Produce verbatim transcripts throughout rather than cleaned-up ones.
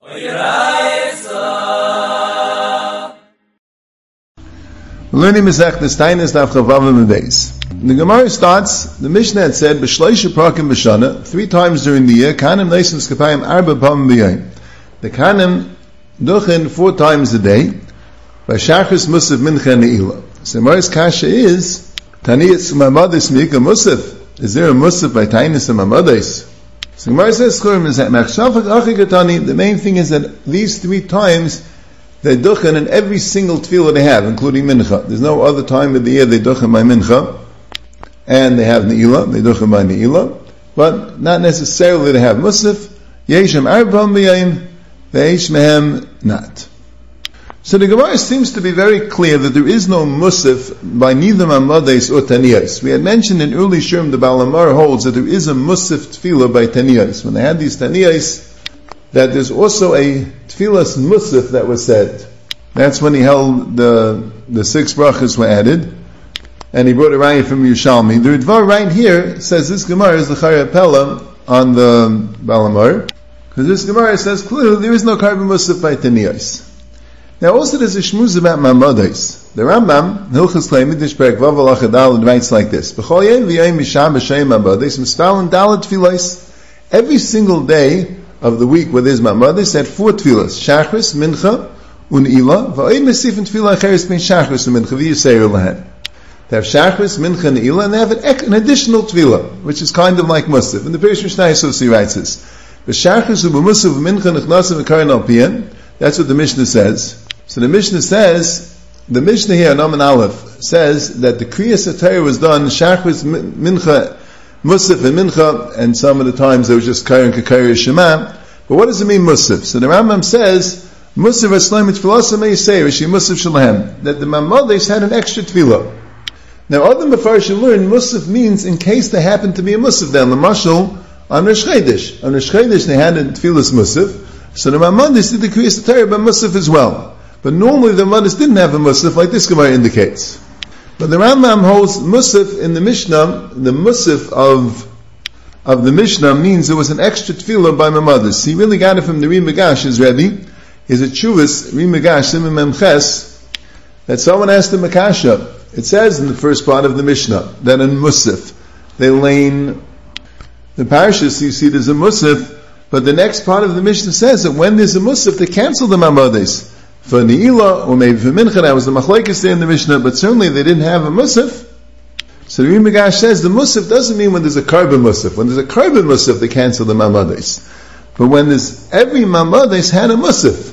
Learning Masechtas Tainis Daf Chavav Beis. The Gemara starts. The Mishnah had said b'shleisha prakim b'shana, three times during the year. Kanim leisim skapayim arba pam b'yayim. The Kanim duchen four times a day. By Shachris Musaf Mincha Ne'ilah. So Gemara's kasha is Taniyas Mamadis Mika Musaf. Is there a Musaf by Tainis Mamadis? So Gemara says the main thing is that these three times they duchen in every single tefillah they have, including mincha. There's no other time of the year they duchen by mincha, and they have ne'ilah, they duchen by ne'ilah, but not necessarily they have musaf. Yeshem arba'am b'yayim, ve'esh mehem not. So the Gemara seems to be very clear that there is no musaf by neither mamades or taniyas. We had mentioned in early Shurim the Baal Amar holds that there is a musaf tefillah by taniyas. When they had these taniyas, that there's also a tefillas musaf that was said. That's when he held the the six brachas were added, and he brought a raya from Yerushalmi. The Ritva right here says this Gemara is the Chaya Pella on the Baal Amar, because this Gemara says clearly there is no carbon musaf by taniyas. Now also there's a shmuz about mamadais. The Rambam, Hilchas Klei Midrash Perek Vav Halacha Daled, writes like this: B'chol yom v'yom misham b'shem mamadais mispalin daled tefillos. Every single day of the week where there's mamadais, they had four tefillos: Shachris, Mincha, Un'ila. V'oid mesifin tefillah acheres ben Shachris and Mincha v'yiseir lahen. They have Shachris, Mincha, and Ne'ilah, and they have an, an additional tefillah, which is kind of like Musaf. And the Pirish Mishnah Yossi writes this: V'Shachris u'b'Musaf v'Mincha nechnasim v'karin al piyan. That's what the Mishnah says. So the Mishnah says, the Mishnah here, Nomen Aleph, says that the Kriyas HaTorah was done, Shachris, Mincha, Musaf, and Mincha, and some of the times there was just Kair and Kakari Shema. But what does it mean, Musaf? So the Rambam says, Musaf Aslam Tfilah Meisei, Rashi Musaf Shalahem, that the Mamadis had an extra tefillah. Now, other Mefarshim learn, Musaf means in case there happened to be a Musaf then, the Mashal, on Rosh Chodesh. On Rosh Chodesh they had a tefillah's Musaf, so the Mamadis did the Kriyas HaTorah by Musaf as well. But normally the Mamadis didn't have a Musaf, like this Gemara indicates. But the Rambam holds Musaf in the Mishnah, the Musaf of of the Mishnah means there was an extra tefillah by Mamadis. He really got it from the Ri Megash's Rebbe. He's a Chuvas, Ri Megash, Simon Memches, that someone asked him Makasha. It says in the first part of the Mishnah that in Musaf they lane the parashas, you see there's a Musaf, but the next part of the Mishnah says that when there's a Musaf they cancel the Mamadis. For Ne'ilah, or maybe for Mincha, that was the Machlekes there in the Mishnah, but certainly they didn't have a Musaf. So the Ri Megash says the Musaf doesn't mean when there's a Karban Musaf. When there's a Karban Musaf, they cancel the Mamadis. But when there's, every Mamadis had a Musaf,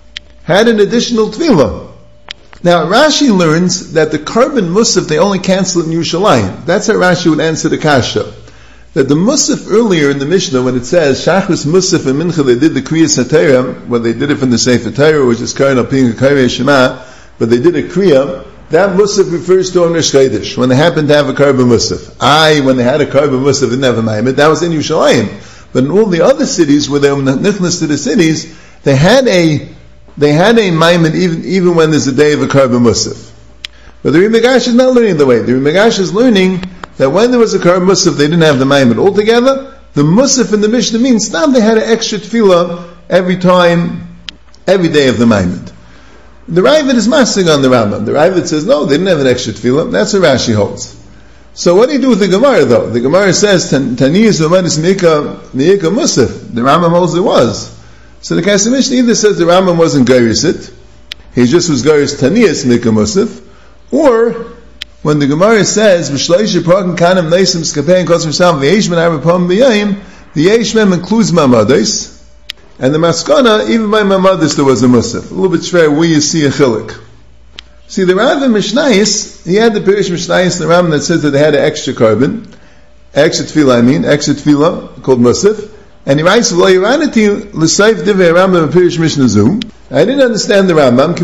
had an additional Tefillah. Now Rashi learns that the Karban Musaf, they only cancel it in Yerushalayim. That's how Rashi would answer the Kasha. That the Musaf earlier in the Mishnah, when it says Shachris Musaf and Mincha, they did the Kriyas HaTorah, well, they did it from the Sefer Torah, which is Karin Alpin Kairei Shema, but they did a Kriya. That Musaf refers to on Rosh Chodesh, when they happened to have a Karban Musaf. I, when they had a Karban Musaf, didn't have a Maimed, that was in Yerushalayim. But in all the other cities where they were nichnas to the cities, they had a they had a Maimed even even when there's a day of a Karban Musaf. But the Ri Megash is not learning the way. The Ri Megash is learning that when there was a Karban Musaf, they didn't have the Maimed altogether. The Musaf in the Mishnah means now they had an extra tefillah every time, every day of the Maimed. The Ravid is massing on the Rambam. The Ravid says, no, they didn't have an extra tefillah. That's what Rashi holds. So what do you do with the Gemara though? The Gemara says, Taniyas Umadis Mika Mika Musaf. The Rambam holds it was. So the Kesef Mishnah either says the Rambam wasn't Gairis it, he just was Gairis Taniyas Mika Musaf, or when the Gemara says, V'shleish Yiprakim Kanem Neisim Skapein Kos V'Sham V'Yeshman Arapam B'Yayim, the Yeshman includes Mamadis, and the Maskana, even by Mamadis there was a Musaf. A little bit shver where you see a chilik. See, the Rav in Mishnayis, he had the Pirish Mishnayis, the Ram that says that they had an extra carbon, extra tefillah, I mean, extra tefillah, called Musaf, and he writes, V'lo Yiranati L'Seif Divei Rambam Pirish Mishnah Zu. I didn't understand the Rambam.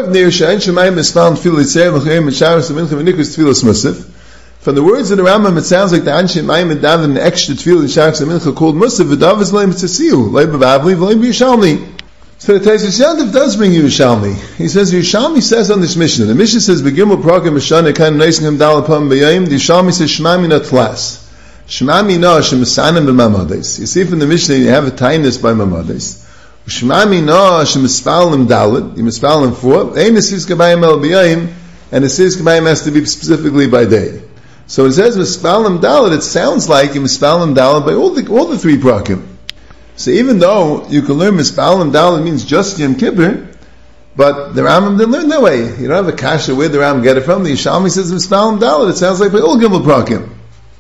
From the words of the Rambam, it sounds like the Anshe Mayim and Dav an extra tefillah in Shachris Mincha called Musaf. V'Dav is leim tzasiu, leim b'avli, v'leim b'Yishalmi. So the Taisus Yantiv does bring Yerushalmi. He says, Yerushalmi says on this Mishnah, the Mishnah says, Begimel Prakim Mishana Kan Neisingam Dalapam B'Yayim, the Yerushalmi says, Shema Mina Tlas. Shema Mina Shemasanim B'Mamades. You see from the Mishnah, you have a tightness by Mamades. Shmami no shemispalim dalit, you mispalim four, ein nesiyas kabayim el b'yayim, and nesiyas kabayim has to be specifically by day. So it says mispalim dalit, it sounds like you mispalim dalit by all the all the three prakim. So even though you can learn mispalim dalit means just Yom Kippur, but the Rambam didn't learn that way. You don't have a kasha where the Rambam get it from. The Yishalmi says mispalim dalit. It sounds like by all gimel prakim.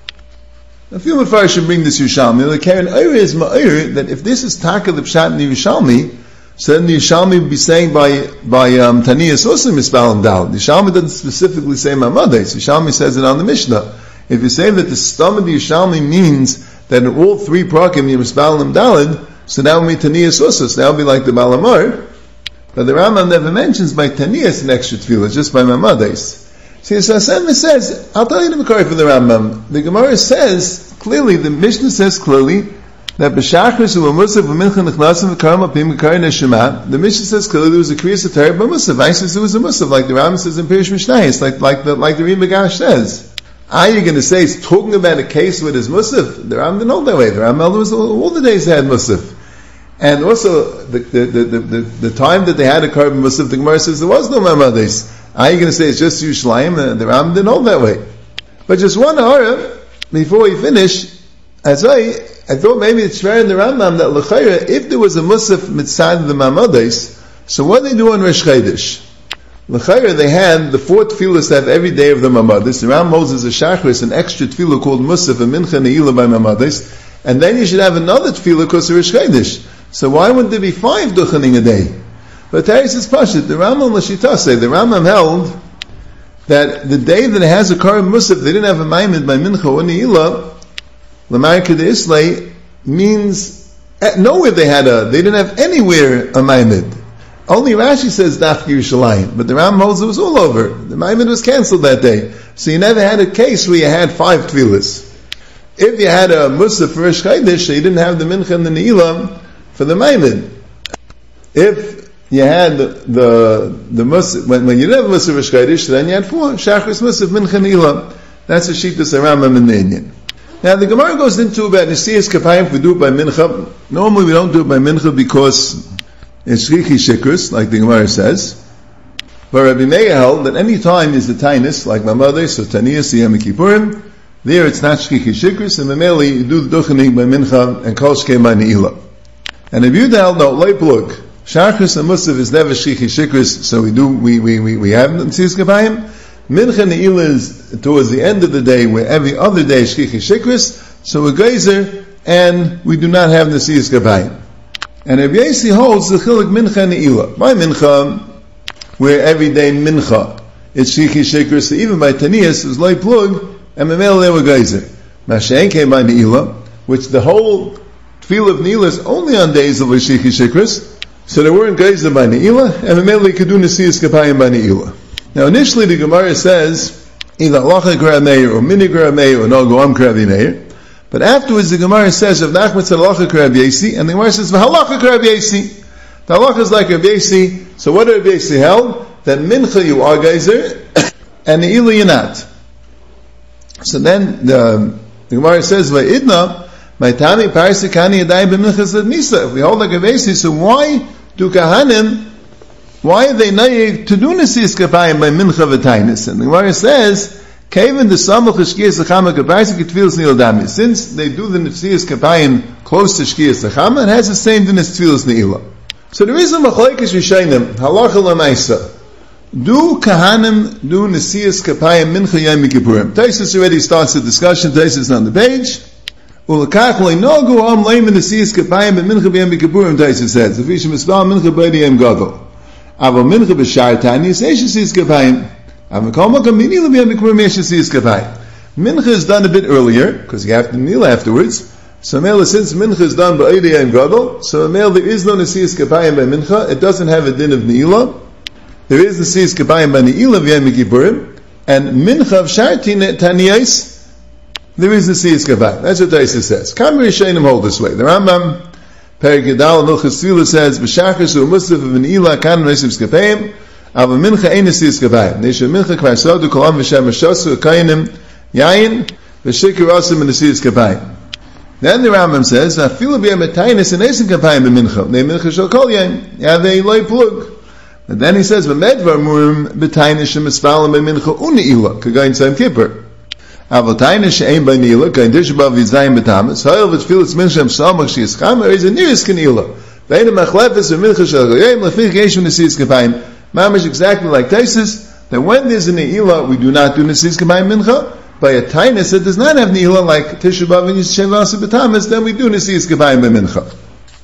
A few Mefarshim should bring this Yishalmi. The Karen Eir is ma'ir that if this is taka the pshat in the Yishalmi, so then the Yishalmi would be saying by by um, Taniyas also mispalim dalit. The Yishalmi doesn't specifically say Mamades. Yishalmi says it on the Mishnah. If you say that the stam of the Yishalmi means that in all three prakim you mispalim dalit, so that would be Taniyas also. So that would be like the Balamar. But the Rambam never mentions by Taniyas an extra tefillah, just by Mamades. See, so Hashem says, I'll tell you the Makari from the Rambam. The Gemara says, clearly, the Mishnah says clearly, that B'shachris u'la Musaf u'mincha nechlasim v'karam apim v'kari neshama. The Mishnah says clearly there was a kriyas atar b'musaf. I says there was a musaf, like the Rambam says in Pirish Mishnayis, like, like the, like the Rim Bagash says. Are you going to say it's talking about a case with his musaf? The Rambam didn't know that way. The Rambam was all, all the days they had musaf. And also, the, the, the, the, the, the time that they had a carbon musaf, the Gemara says there was no Mamades. Are you going to say it's just Yerushalayim? Uh, the Rambam didn't hold that way. But just one hara, before we finish, as I, I thought maybe it's fair in the Rambam that l'chayra, if there was a musaf mitzad the Mamades, so what they do on Rosh Chodesh? L'chayra, they had the four tefillahs they have every day of the Mamades. The Rambam Moses a shachris, an extra tefillah called musaf, a mincha ne'ilah by Mamades, and then you should have another tefillah because of Rosh Chodesh. So why wouldn't there be five duchening a day? But Teres is Pashit. The Rambam Lashita say, the Rambam held that the day that it has a Karim Musaf, they didn't have a Maimid by Mincha or Ne'ilah, L'Marika de Islay, means, at nowhere they had a, they didn't have anywhere a Maimid. Only Rashi says Daf Yerushalayim, but the Rambam holds it was all over. The Maimid was cancelled that day. So you never had a case where you had five Tefillahs. If you had a Musaf for Rosh Chodesh, so you didn't have the Mincha and the Ne'ilah for the Maimid. If you had the the, the Musaf, when, when you didn't have Musaf Rosh Chodesh, then you had four Shachris Musaf Mincha Ne'ilah. That's a Shittas Rambam in the Indian. Now the Gemara goes into about Nesiyas Kapayim if we do it by Mincha. Normally we don't do it by Mincha because it's Shrichi Shikrus, like the Gemara says. But Rabbi Meir held that any time is the Tainus, like Mamades or Taniyas Yom Kippurim, there it's not Shrichi Shikrus, and Mameli you do the Duchening by Mincha and Kol Shkei by Ne'ilah. And if you held no Leiplug, Shachris and Musaf is never Shrichi Shikrus, so we do, we, we, we, we have Nesiyas Kapayim. Mincha Ne'ilah is towards the end of the day, where every other day is Shrichi Shikrus, so we're Geyser, and we do not have Nesiyas Kapayim. And Rabbi Yossi holds the Chilik Mincha Ne'ilah. By Mincha, where every day Mincha, it's Shrichi Shikrus, so even by Taniyas, it's Loi Plug, and Memel they were Geyser. Mashen came by Ne'ilah, which the whole Tefillah of Ne'ilah is only on days of Shrichi Shikrus, so they weren't Geyser by Ne'ilah, and Memel they could do Nesiyas Kapayim by Ne'ilah. Now initially the Gemara says, either Halacha K'ra Meir, or Mini K'ra Meir, or No Goam K'ra Meir. But afterwards the Gemara says, Rav Nachman said Halacha K'ra Yossi, and the Gemara says, Halacha K'ra Yossi. The Halacha is like Rav Yossi, so what did Rav Yossi held? That Mincha you are Geyser, and Ne'ilah you're not. So then the, the Gemara says, Va'idna, my Tami Parisikani Yadai B'Mincha Zed Misa. If we hold like Rav Yossi, so why do Kahanim, why are they naive to do Nesiyas Kapayim by Mincha v'Tainus? And the Gemara says, Kevin the Samach Shkiyas Achama Kapaisik Tfilas Ne'ilah Dami. Since they do the Nesiyas Kapayim close to Shkiyas Achama, it has the same din as Tfilas Ne'ilah. So there is a Machlekes Rishonim, Halacha L'Maisa. Do Kahanim do Nesiyas Kapayim Mincha Yom Kippurim? Taisus already starts the discussion. Taisus on the page. Ulakach Le'nogu Am Leim Nesiyas Kapayim Mincha Yom Kippurim. Taisus says, If Yishim Mispal Mincha B'Yom Yom Gadol. Aber Mincha b'shar Tanis Nesiyas Kapayim. Aber Kol Makom Ne'ilah b'Yom Kippurim Nesiyas Kapayim. Mincha is done a bit earlier because you have to kneel afterwards. So Mele, since Mincha is done by Yom Gadol, so Mele there is no Nesiyas Kapayim by Mincha. It doesn't have a din of Ne'ilah. There is Nesiyas Kapayim by Ne'ilah b'Yom Kippurim, and Mincha b'shar Taniyos there is Nesiyas Kapayim. That's what Taisa says. Kamei Rishonim hold this way. The Rambam Perek Yadal Milchas Tefillah says, "B'shachris u'musaf v'ne'ilah kan nesiyas kapayim, aber mincha ein nesiyas kapayim. Neisha mincha kvar sodu kolam v'shem v'shosu akayinim yayin v'shikir asim nesiyas kapayim." Then the Rambam says, "Afilu b'yametainis and esin kapayim b'mincha. Ne mincha shel kol yom. Have a loy plug." And then he says, "V'medvar murim b'tainis shemispalim b'mincha uneila kagayin tzayim kippur." Avotainis she'ein b'neila kayin tishabav yitzayim b'tamas. Ha'il v'tfilas mincha samach sheyischam is a nearest kanila. Ve'ena machlefes v'mincha shel kol yom lefich yeshu nesis kapayim. Mamish exactly like Taisus, that when there's a neila, we do not do nesis kapayim mincha. By a tainus that does not have neila, like Tisha B'Av and Yishev B'Tamas, then we do nesis kapayim b'mincha.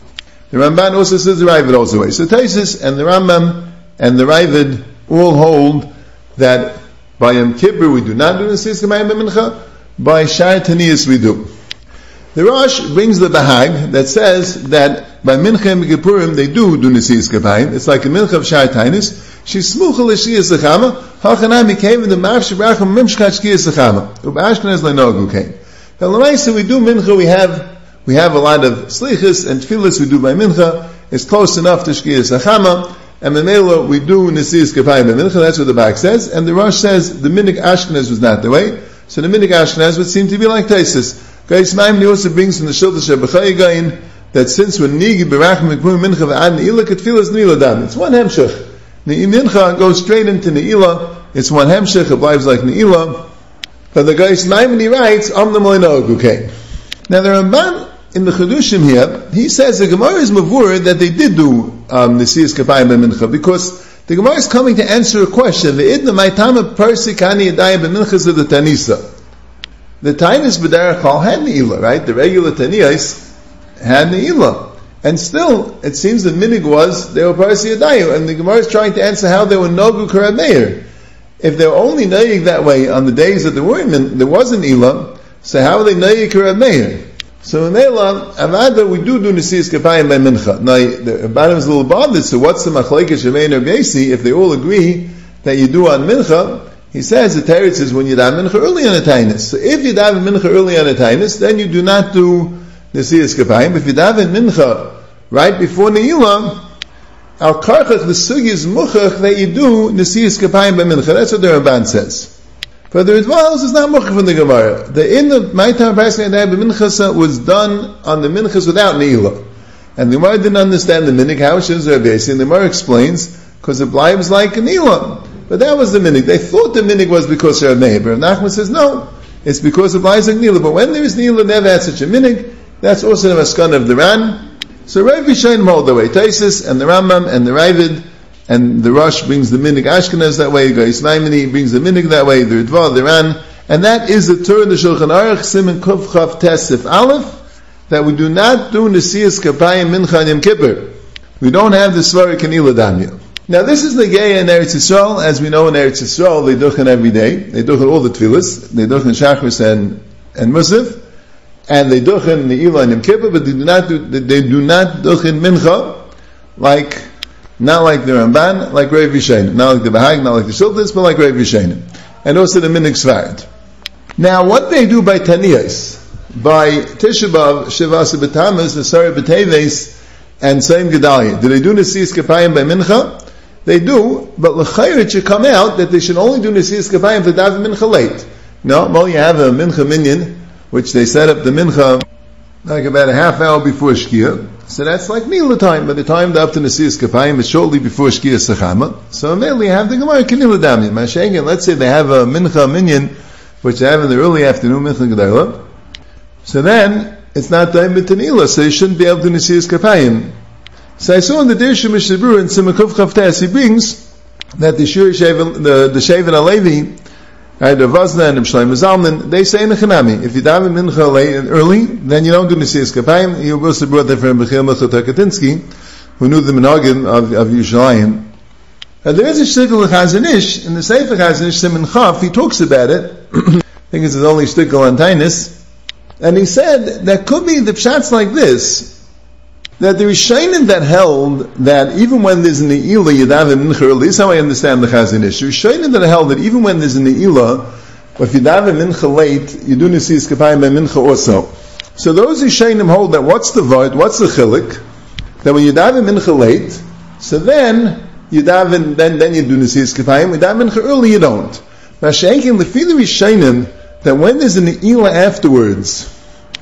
The Ramban also says the Ravid also way. So Taisus and the Rambam and the Ravid all hold that by Yom Kippur we do not do nesis kapayim b'mincha. By Shar Taniyus we do. The Rosh brings the Bahag that says that by Mincha and Kippurim they do do nesis kapayim. It's like a Mincha of Shar Tainus. She's smucha l'shiyas l'chama. Hachanami came in the Ma'af Shebrachim Mimshkat Shkiyas l'chama. Ub'ashkenaz l'nogu came. Now l'maisa we do mincha. We have we have a lot of slichas and tefillas we do by mincha. It's close enough to Shkiyas l'chama. And Memela we do nesis kapayim by mincha. That's what the Bach says. And the Rosh says the minig Ashkenaz was not the way. So the minig Ashkenaz would seem to be like Taisus. Gais Maimoni also brings from the Shilta Shebachaygayin that since when nigi berachim mikvur mincha ve'ad neila ketfilas neila dam. It's one hemshech. The mincha goes straight into neila. It's one hemshech. It lives like neila. But the Gais Maimoni writes Am the Moinogu came. Now the Ramban in the Chedushim here, he says the Gemara is mavur that they did do um, nesis kapayim b'mincha because the Gemara is coming to answer a question. Ve'idna ma'itama persi kani yadayim b'mincha the tanisa. The Tainus B'derech Kol had Ne'ilah, right? The regular Taniyos had Ne'ilah. And still, it seems the minig was, they were Parsi Yadayu, and the Gemara is trying to answer how they were Nogu Karab Meir. If they were only Nayig that way on the days that there weren't, there wasn't Ne'ilah, so how are they Nayig Karab Meir? So in Ne'ilah, Avada, we do do Nesis Kapayim by Mincha. Now, the Rabbanim is a little bothered, so what's the Machlekes Shemein or Gesi, if they all agree that you do on Mincha? He says the Teretz is when you daven mincha early on a tainus. So if you daven mincha early on a tainus, then you do not do nesiyas kapayim. If you daven mincha right before ne'ilah, al karchach the sugi is muchach that you do nesiyas kapayim by mincha. That's what the Ramban says. For the Ritvalos is not muchach from the Gemara. The in the Maitam Parasei Adai b'minchasa was done on the minchas without ne'ilah, and the Gemara didn't understand the minig how Shimon Rabbi Yossi, and the Gemara explains because it blives like a ne'ilah. But that was the minig. They thought the minig was because Rav Meir. But Rav Nachman says no, it's because of Isaac Nila. But when there is Nila, never had such a minig. That's also the Maskan of the Ran. So Rav Yishayim hold the way. Taisus and the Rambam and the Ravid and the Rosh brings the minig Ashkenaz that way. Gais Maimoni brings the minig that way. The Ritva, the Ran, and that is the Torah in the Shulchan Aruch Siman Kuf Chav Tesif Aleph that we do not do Nesiyas Kapayim Mincha and Yom Kippur. We don't have the Svarah Kanila Damya. Now this is the Geya in Eretz Yisrael. As we know in Eretz Yisrael, they duchen every day. They duchen all the tefillas. They duchen Shachris and, and Musaf. And they duchen the Ne'ilah and Yom Kippur, but they do not do, they do not duchen Mincha, like, not like the Ramban, like Rav Yishayim. Not like the Bahag, not like the Shiltas, but like Rav Yishayim. And also the Minig Svarad. Now what they do by Taniyos, by Tisha B'Av, Shivasa B'Tamas, Asara B'Teves, and Saim Gedalia, do they do Nesiyas Kapayim by Mincha? They do, but l'chayr it should come out that they should only do nesiyas kapayim to daven mincha late. No, well you have a mincha minyan, which they set up the mincha like about a half hour before shkia. So that's like nila time. By the time they're up to nesiyas kapayim, it's shortly before shkia sechama. So immediately you have the gemara kanila damya. Mashengen, let's say they have a mincha minyan, which they have in the early afternoon mincha gedayla. So then it's not time b'tanila, so you shouldn't be able to nesiyas kapayim. So I saw in the Dirshu Mishabur in Simakuf Chavtes, he brings that the Shur Sheven, the, the Sheven Alevi, right, the Vazna and the Shlomo Zalman, they say in the Chanami, if you daven mincha late and early, then you don't do Nesiyas Kapayim. He also brought that from Bechil Mechot HaKatinsky, who knew the Menagim of, of Yerushalayim. And there is a shtickle of Chazon Ish, in the Sefer Chazon Ish, Siman Chaf, he talks about it. I think it's his only shtickle on Tainus. And he said, that could be the pshat's like this, that the Rishonim that held that even when there's an Ne'ilah, you daven mincha early. This is how I understand the Chazon Ish. The Rishonim that held that even when there's an Ne'ilah, if you daven mincha late, you do Nesiyas Kapayim by mincha also. So those Rishonim hold that what's the vart, what's the chilik, that when you daven mincha late, so then you daven, then then you do Nesiyas Kapayim. When you daven mincha early, you don't. Mashenkin lefi the Rishonim that when there's an Ne'ilah afterwards,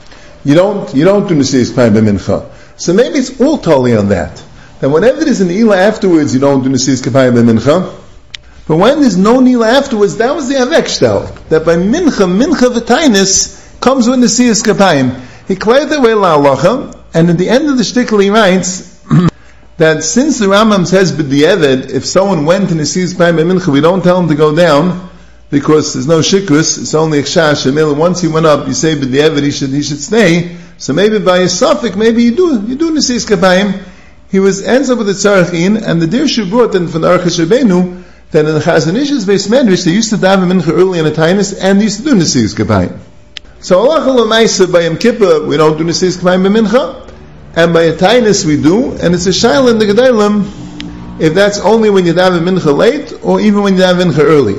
you don't, you don't do Nesiyas Kapayim by Mincha. So maybe it's all totally on that. That whenever there's an Ila afterwards, you don't do Nesiyas Kapayim by Mincha. But when there's no Nila afterwards, that was the Avek Shtel. That by Mincha, Mincha V'tainis comes with Nesiyas Kapayim. He cleared the way la'alacha, and at the end of the shtickle he writes that since the Rambam says b'di'evet, if someone went to Nesiyas Kapayim by Mincha, we don't tell him to go down, because there's no shikus, it's only a kshash, and once he went up, you say b'di'evet, he should, he should stay. So maybe by a suffix, maybe you do, you do Nesiyas Kapayim. He was, ends up with the Tzarachin, and the Dirshu brought in from the Archa Shabbeinu, that in the Chazon Ish's Beis Medrash, they used to daven mincha early in a tainis, and they used to do Nesiyas Kapayim. So Allah L'maisa, by Yom Kippur, we don't do Nesiyas Kapayim by mincha, and by a tainis we do, and it's a shaila in the Gedalim, if that's only when you daven mincha late, or even when you daven mincha early.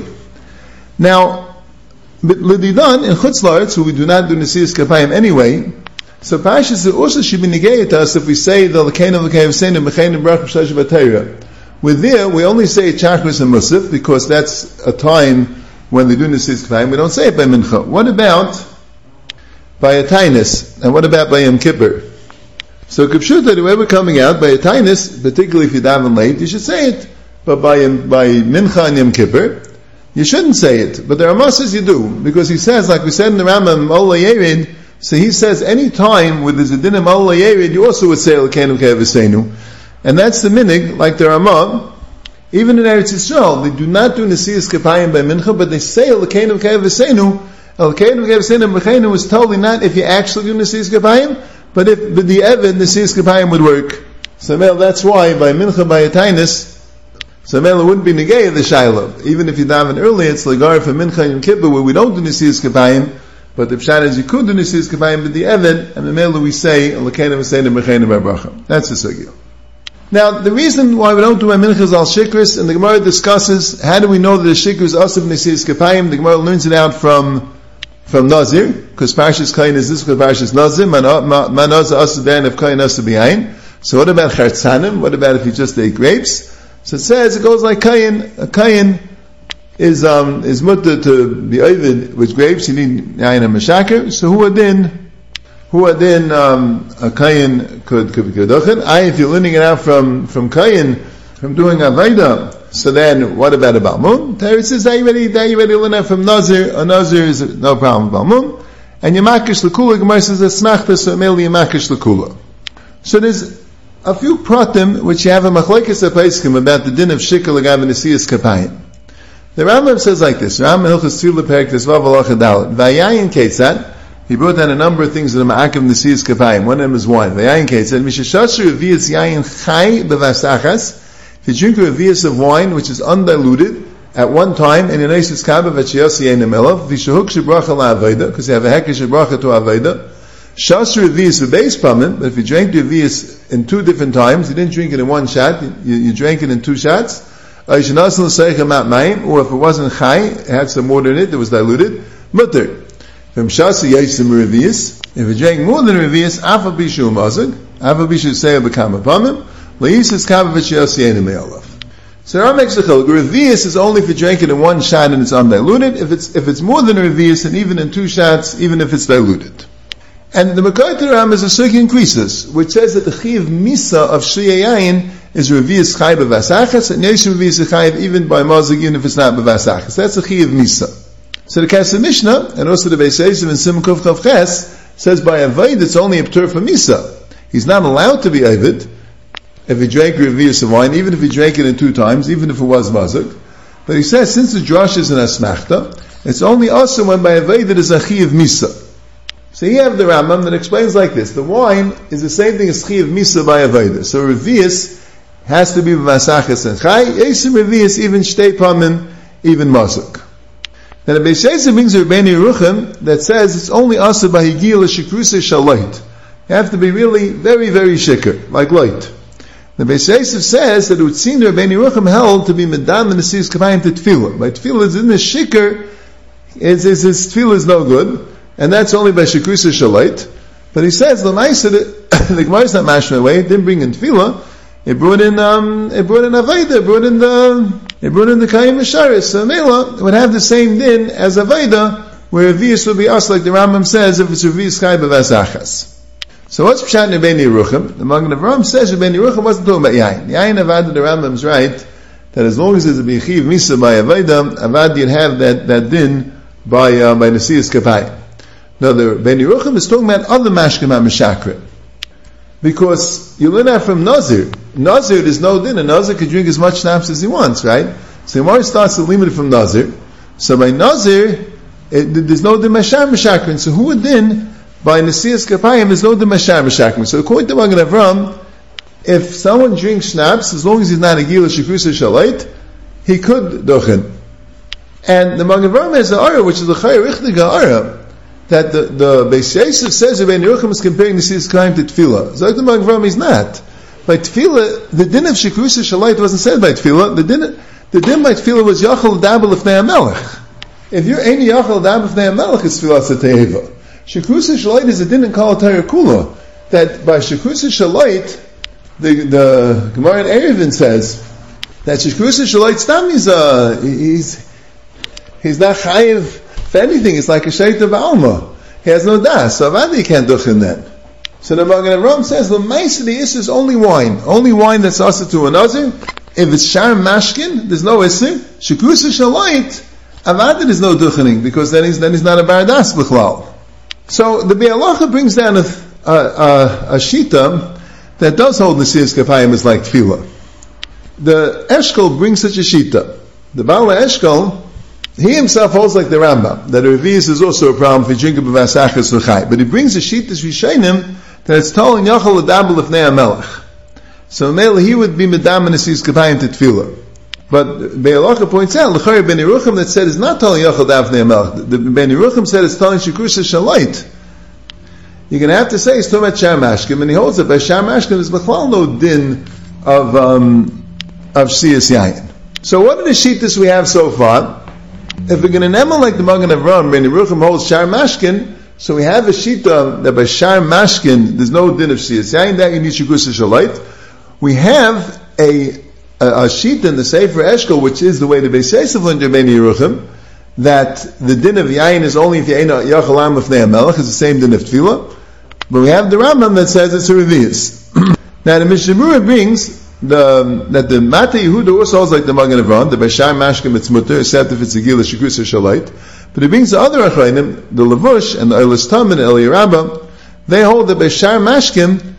Now, L'didan, in Chutz La'aretz, we do not do Nesiyas Kapayim anyway, so Parshas also should be negated to us if we say the L'keinu L'keinu V'seinu M'cheinu Baruch B'Shlosh B'Torah. With there, we only say Chakras and Musaf, because that's a time when they do Nesiyas Kapayim. We don't say it by Mincha. What about by a Tainis? And what about by Yom Kippur? So Kipshuta, whoever coming out by a Tainis, particularly if you daven late, you should say it. But by by Mincha and Yom Kippur, you shouldn't say it. But there are Masas you do, because he says, like we said in the Rambam, Ola Yerid, so he says any time with the Zedinim Ola Yerid, you also would say L'keinu V'seinu. And that's the minig, like the Ramah, even in Eretz Yisrael, they do not do Nesiyas Kapayim by Mincha, but they say L'keinu V'seinu. L'keinu V'seinu M'cheinu is totally not if you actually do Nesiyas Kapayim, but if with the Evid, Nesiyas Kapayim would work. So that's why by Mincha, by a Tainis, so it wouldn't be negay the Shiloh. Even if you daven early, it's Lagar for Mincha and Yom Kippur, where we don't do Nesiyas Kapayim, but the Pshat is you could do Nesiyas Kapayim with the Evid, and the Mela we say L'keinu V'seinu M'cheinu B'bracha. That's the sugya. Now, the reason why we don't do a minchas al shikris, and the Gemara discusses, how do we know that the shikr is asav Nesiyas Kapayim? The Gemara learns it out from, from Nazir, because Parshas Kain is this, because Parshas Nazir, manaz asav ben of Kain asav behind. So what about chartzanim? What about if you just ate grapes? So it says, it goes like Kain. A Kain is, um, is mutter to be ovid with grapes, you need yayin and mashakir, so who adin? Who are then um, a kayin could could be kedochin? I, if you're learning it out from from kayin, from doing avayda, so then what about a balmum? Terry says, "Are you ready? Are you ready to learn out from nazir? A nazir is no problem balmum." And yamakish lekula. Gemara says that smachta so mainly yamakish lekula. So there's a few pratim which you have a machlekes apaiskim about the din of shikar l'gav Nesiyas Kapayim. The Rambam says like this: Rambam Hilchos Tefillah Perek Tesvav Halacha Dalet Vayayin Ketzad. He brought down a number of things that are ma'akev Nesiyas Kapayim. One of them is wine. Vayayin Ketzad Mishashasher Revius Yayin Chai Bevasachas. If you drink a revius of wine which is undiluted at one time, and in Eisus Kabe V'Chiyos Yayin Emelav V'Shahuk Shebracha LaAveda, because you have a hekesh Shebracha to Aveda. Shasher Revius V'Beis Pamim, but if you drank the revius in two different times, you didn't drink it in one shot, you, you drank it in two shots. Or if it wasn't Chai, it had some water in it that was diluted, mutter. From Shasa Yaisim Revius, if you drank more than Revius, Afa Bishu Mazag, Afa Bishu Seya B'Kam Apamim, Leisis Kavavich Yosienim Me'alav. So Ram makes a chiluk. Revius is only if you drink it in one shot and it's undiluted. If it's, if it's more than a Revius, and even in two shots, even if it's diluted. And the Mekayt Ram is a circuit increases, which says that the Chiv Misa of Shriya Yayin is Revius Chai B'Vasachas, and Yeshim Revius Chai even by Mazag, even if it's not B'Vasachas. That's the Chiv Misa. So the Kesef Mishnah, and also the Beis Yosef and Simon Kuf Chav Ches, says by Avoid it's only a p'tur for Misa. He's not allowed to be Ovid if he drank a revius of wine, even if he drank it in two times, even if it was Mazak. But he says, since the Drosh is an Asmachta, it's only also when by Avoid it is a Chi of Misa. So you have the Rambam that explains like this: the wine is the same thing as Chi of Misa by Avoid. So revius has to be Masachas and Chai, Yesim revius even Shtei Pamim, even Mazak. Then the Beis Yosef brings a Rebbeinu Yeruchim that says it's only also by Higil Shikrusa Shalit. You have to be really very, very shikr, like light. The Beis Yosef says that it would seem the Rebbeinu Yeruchim held to be Medam and Nesiyas Kapayim to Tefillah. By Tefillah is in the shikr, his, his, his Tefillah is no good, and that's only by Shikrusa Shalit. But he says, the Maisa, the Gemara is not mashma away, it didn't bring in Tefillah, it brought in, um, it brought in Aveda, it brought in the, It brought in the Kayim Misharis, so Mela would have the same din as Aveda where Revius would be us, like the Rambam says, if it's Revius Chai B'Vas Achas. So what's Pshat in Rabbeinu Yerucham? The Magen Avraham says Rabbeinu Yerucham wasn't talking about Yain. Yain Avad, the Rambam's right, that as long as there's a B'chiv Misa by Avaida, Avad you'd have that, that din by, uh, by Nesias Kapayim. Now the Rabbeinu Yerucham is talking about other Mashkim HaMeshakrim. Because you learn that from Nazir. Nazir, there's no din. A Nazir could drink as much schnapps as he wants, right? So Gemara starts the limit from Nazir. So by Nazir, it, there's no din Mashar Meshakrim. So who would din? By Nesias Kapayim, there's no din Mashar Meshakrim. So according to Magen Avraham, if someone drinks schnapps, as long as he's not a Gila Shekusa Shalait, he could dochin. And the Magen Avraham has the Ara, which is the Chayr Ichtiga Ara, that the, the Beis Yosef says Rabbeinu Yerucham is comparing Nesias Kapayim to Tefillah. So like the Magen Avraham, he's not. By Tefillah, the din of Shekusa Shalait wasn't said by Tefillah. The din, the din by Tefillah was Yachal Dabel Lefnei HaMelech. If you're any Yachal Dabel Lefnei HaMelech, it's Tefillah Sateiva. Shekusa Shalait is a din in Kol HaTorah Kula, that by Shekusa Shalait, the, the Gemara in Erevin says, that Shekusa Shalait Stam is, uh, he's, he's not chayiv for anything, it's like a Shait of Alma. He has no das, so Avadi can't do him then. So the Magen Avraham says, the Maisa the Isser is only wine, only wine that's also to another. If it's Shar Mashkin, there's no Isser. Shekusa Shalait, Avadi there's no duchening, because then he's, then he's not a Baradas B'chlal. So the Be'alacha brings down a, a, a, a Shita that does hold Nesias Kapayim is like Tefillah. The Eshkol brings such a Shita. The Baal Eshkol, he himself holds like the Rambam, that a Revius is also a problem if you drink a B'vas Achas V'chai. But he brings a Shita Shishainim that it's told in Yachal Adabel Lefnei HaMelech. So Mele, he would be Medam Nesias Kapayim to Tefillah. But Be'alacha points out, L'chayr Ben Yerucham that said is not telling Yachal Davnei HaMelech. The Ben Yerucham said it's telling Shekusa Shalait. You're going to have to say it's talking about Shar Mashkim, and he holds it by Shar Mashkim there's b'chlal no din of um, of Shiyas Yayin. So what are the shittas we have so far? If we're going to name like the Magen Avraham, Ben Yerucham holds Shar Mashkin, so we have a shita that by Shar Mashkin there's no din of Shiyas Yayin, that you need Shekusa Shalait. We have a a, a sheet in the Sefer Eshkol, which is the way the Beis Yosef learned in Ben Yerucham, that the din of Yayin is only if you ain't Yachal Am Lefnei HaMelech, it's the same din of Tefillah. But we have the Rambam that says it's a Revius. Now the Mishnah Berurah brings the, that the Mata Yehuda also holds like the Magen Avraham, the Bashar Mashkim it's mutter, except if it's a Gila Shekusa Shalait. But he brings the other Achreinim, the Lavush and the Eilis Tam and Eli Rabbah, they hold that Bashar Mashkim,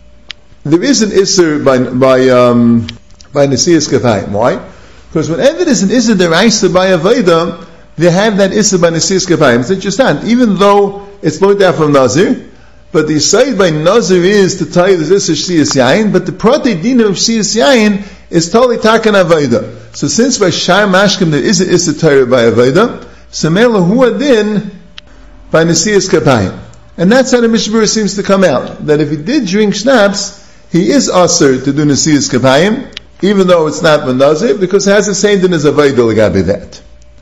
there is an Isser by, by, um, by Nesias Kapayim. Why? Because whenever there's an Isser Deraisa by Avaida, they have that Isser by Nesias Kapayim. It's interesting, even though it's looked out from Nazir, but the side by Nazir is to tell you there's Isser Shiyas Yayin, but the Prate Dina of Shiyas Yayin is totally Takan Avaida. So since by Shar Mashkim there is an Isser Torah by Avaida, so Mela Hua Din by Nesias Kapayim. And that's how the Mishnah Berurah seems to come out, that if he did drink schnapps, he is Aser to do Nesias Kapayim, even though it's not Manazir, because it has the same din as Avaida Lagabe that.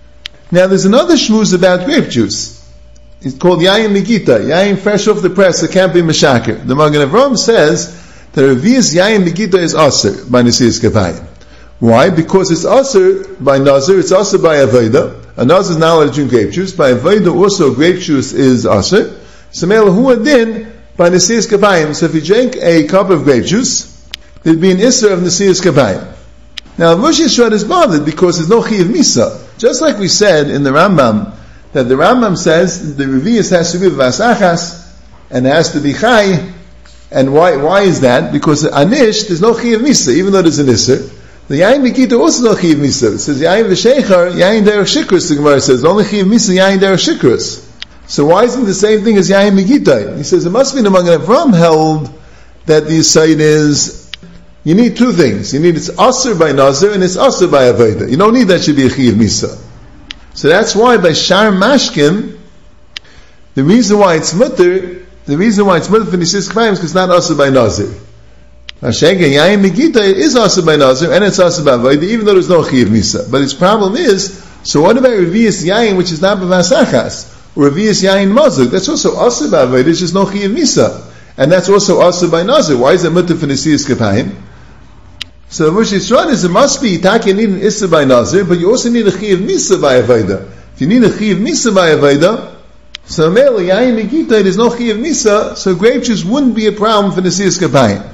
Now there's another shmuz about grape juice. It's called Yayin Megita, Yayin fresh off the press, it can't be Meshakir. The Magen Avraham says that Revius Yayin Megita is Aser by Nesias Kapayim. Why? Because it's Aser by Nazir, it's Aser by Avaida. A Nazir is not allowed to drink grape juice. By Avaida also grape juice is Aser. So Mela Hua Din by Nesias Kapayim. So if you drink a cup of grape juice, there'd be an Isser of Nesias Kapayim. Now Rosh Yeshua is bothered because there's no Chiyav Misa. Just like we said in the Rambam, that the Rambam says the Revius has to be B'vas Achas, and it has to be Chai. And why why is that? Because Anish, there's no Chiyav Misa, even though there's an Isser. The Yayin Megita also no Chiyav Misa. It says Yayin V'Sheichar, Yayin Derech Shikrus, the Gemara says. The only Chiyav Misa, Yayin Derech Shikrus. So why isn't it the same thing as Yayin Megita? He says it must be the Magen Avraham held that the site is, you need two things. You need it's Aser by Nazir and it's Aser by Avaida. You don't need that should be a Chiyav Misa. So that's why by Shar Mashkim, the reason why it's mutter, the reason why it's mutter for Nesias Kapayim is because it's not Aser by Nazir. Hashenka, Yayin Megita is Aser by Nazir and it's Aser by Avaida, even though there's no Chiyav Misa. But its problem is, so what about Revius Yayin, which is not B'vas Achas? Or Revius Yayin Mazuk? That's also Aser by Avaida, it's just no Chiyav Misa. And that's also Aser by Nazir. Why is that mutter for Nesias Kapayim? So the Rosh Yeshua is, it must be, tak you need an Isser by Nazir, but you also need a Chiyav Misa by Avaida. If you need a chiv misa by avoda, so merely yayin megita, there's no chiv misa, so grape juice wouldn't be a problem for Nesias Kapayim.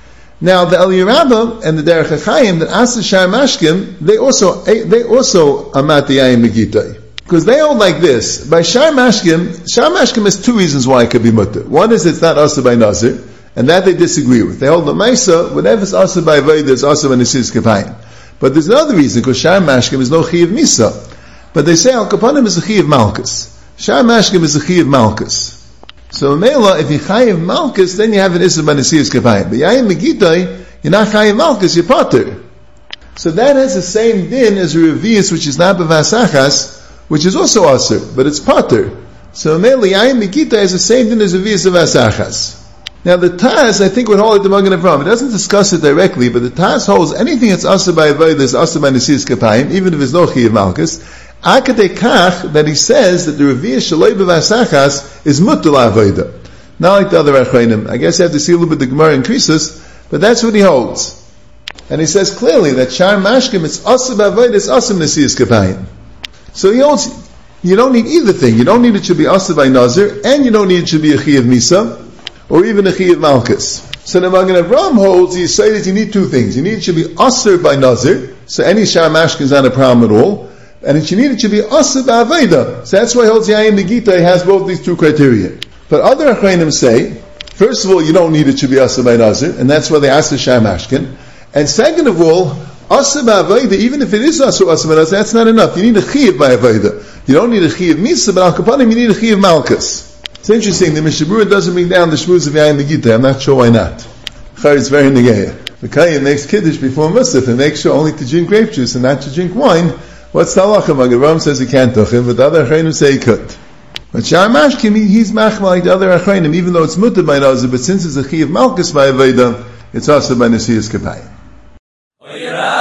Now the Eliyah Rabbah and the Derech HaChaim that ask the Shar Mashkim, they also they also amat the yayin megita. Because they hold like this. By Shar Mashkim, Shar Mashkim has two reasons why it could be mutter. One is it's not asa by Nazir, and that they disagree with. They hold the Maisa, whatever is asa by Vayda is asa by Nesias Kapayim. But there's another reason, because Shar Mashkim is no Chiv Misa. But they say Al Kapanim is a Chiv Malkus. Shar Mashkim is a Chiv Malkus. So Mela, if you Chayiv Malkus, then you have an asa by Nesias Kapayim. But Yayin Megidai, you're not Chayiv Malkus, you're Pater. So that has the same din as a Revius, which is not Bavasachas, which is also Asr, but it's Pater. So Mele Yayin Megita has the same thing as Revius of Asachas. Now the Taz, I think, would hold like the Magen Avraham. It doesn't discuss it directly, but the Taz holds anything that's Asr by Avodah is Asr by Nesias Kapayim, even if it's no Chiyav Malkus. Akadei Kach, that he says that the Revius Shaloi B'Asachas is Mutter Avodah. Not like the other Achreinim. I guess you have to see a little bit the Gemara in Krisus, but that's what he holds. And he says clearly that Shar Mashkim, it's Asr by Avodah, it's Asr Nesias Kapayim. So he holds, you don't need either thing. You don't need it to be Asr by Nazir, and you don't need it to be a Chiyav Misa, or even a Chiyav Malkus. So the Magen Avraham holds, you say that you need two things. You need it to be Asr by Nazir, so any Shar Mashkin is not a problem at all, and you need it to be Asr by Aveda. So that's why he holds Yayin Megita, he has both these two criteria. But other Achreinim say, first of all, you don't need it to be Asr by Nazir, and that's why they ask the Shar Mashkin. And second of all, Asa ba'avoda, even if it is Asa Asa ba'avoda, that's not enough. You need a Chiyav ba'avoda. You don't need a Chiyav Misa, but Al Kapanim you need a Chiyav Malkus. It's interesting, the Mishabura doesn't bring down the Shmuz of Yayin Megita. I'm not sure why not. Char is very negeya. The Kayyim makes Kiddush before Musaf and makes sure only to drink grape juice and not to drink wine. What's the halacha? Magen Avraham says he can't tuchim, but the other Achreinim say he could. But Shar Mashkim, he's machma like the other Achreinim, even though it's mutter by Nazir, but since it's a Chiyav Malkus ba'avoda, it's also by Nesias Kapayim.